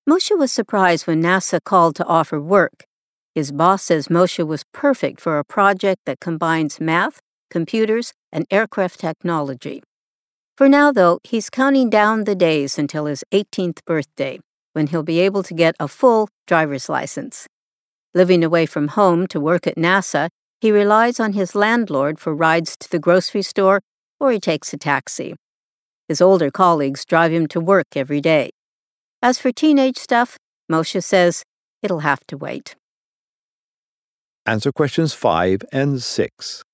Moshe was surprised when NASA called to offer work. His boss says Moshe was perfect for a project that combines math, computers, and aircraft technology. For now, though, he's counting down the days until his 18th birthday, when he'll be able to get a full driver's license. Living away from home to work at NASA, he relies on his landlord for rides to the grocery store, or he takes a taxi. His older colleagues drive him to work every day. As for teenage stuff, Moshe says it'll have to wait. Answer questions 5 and 6.